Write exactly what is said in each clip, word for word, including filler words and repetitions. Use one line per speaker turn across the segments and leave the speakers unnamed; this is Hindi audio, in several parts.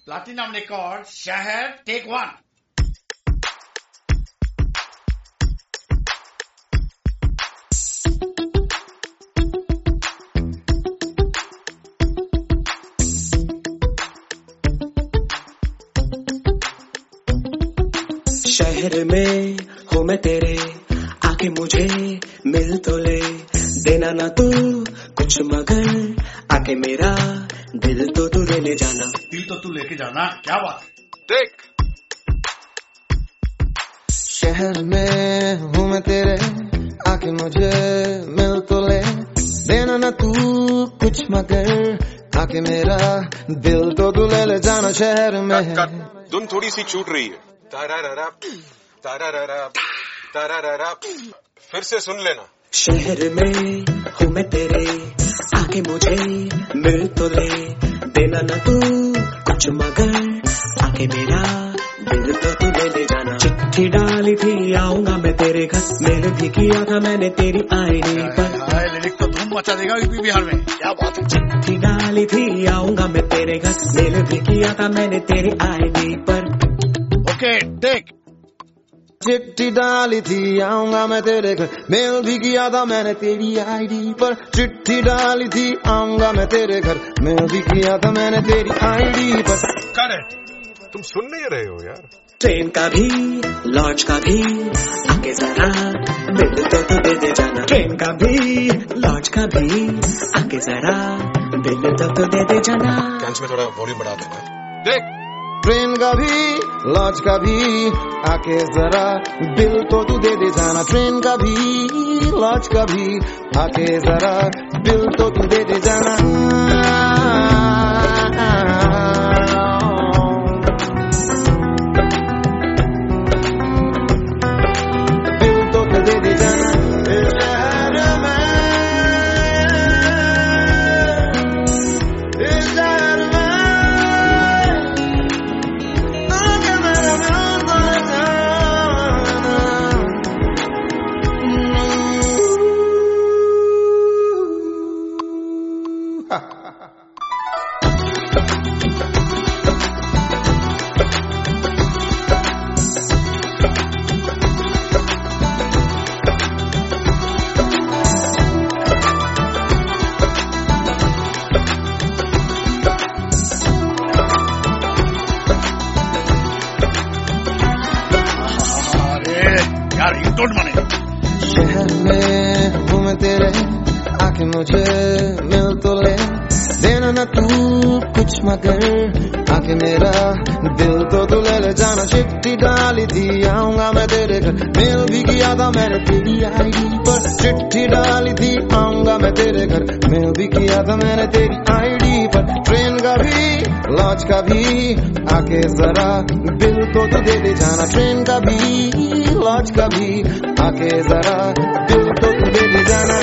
Platinum Record, Shahar, take one.
शहर में हूँ मैं तेरे, आके मुझे मिल तो ले, देना ना तू कुछ मगर आके मेरा दिल तो तू ले जाना।
दिल तो तू लेके जाना, क्या बात है।
देख
शहर में हूँ मैं तेरे, आके मुझे मिल तो ले, देना ना तू कुछ मगर आके मेरा दिल तो तू ले जाना। शहर में
कट, कट, धुन थोड़ी सी छूट रही है। तारारारा, तारारारा, तारारारा, फिर से सुन लेना।
शहर में हूँ मैं तेरे, आके मुझे मिल तो ले, देना ना तू कुछ मगर आके मेरा दिल तो तू ले ले जाना। चिट्ठी डाली थी आऊंगा मैं तेरे घर, मेल भी किया था मैंने तेरी आईडी पर।
लिरिक तो धूम मचा देगा यूपी बिहार में, क्या बात है।
चिट्ठी डाली थी आऊंगा मैं तेरे घर, मेल भी किया था मैंने तेरी आईडी पर।
ओके देख,
चिट्ठी डाली थी आऊंगा मैं तेरे घर, मेल भी किया था मैंने तेरी आईडी पर। चिट्ठी डाली थी आऊंगा मैं तेरे घर, मेल भी किया था मैंने तेरी आईडी पर।
करे तुम सुन नहीं रहे हो यार।
ट्रेन का भी लॉन्च का भी आके जरा दिल तो तू दे दे जाना। ट्रेन का भी लॉन्च का भी आके जरा दिल तो तू दे दे जाना।
कैंस में थोड़ा वॉल्यूम बढ़ा देना। देख
ट्रेन का भी लॉन्च का भी आके जरा दिल तो तू दे दे जाना। ट्रेन का भी लॉन्च का भी आके जरा दिल तो तू दे दे जाना। दिल तो तू दे दे जाना।
यार रिंगटोन बने।
शहर में हूँ मैं तेरे, आके मुझे मिल तो ले, देना ना तू कुछ मगर आके मेरा दिल तो तू ले ले जाना। चिट्ठी डाली थी आऊंगा मैं तेरे घर, मेल भी किया था मैंने तेरी आईडी पर। चिट्ठी डाली थी आऊंगा मैं तेरे घर, मेल भी किया था मैंने तेरी आईडी पर। ट्रेन का भी लॉन्च का भी आके जरा दिल तो तू दे दे जाना। ट्रेन का भी लॉन्च का भी आके जरा दिल तो तू दे दे जाना।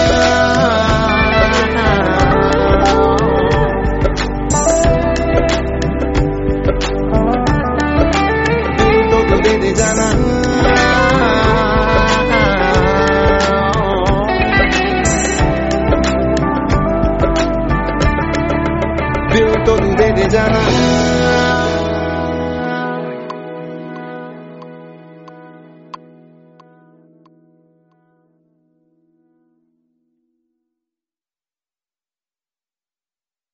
दिल तो तू दे दे जाना। दिल तो तू दे दे जाना।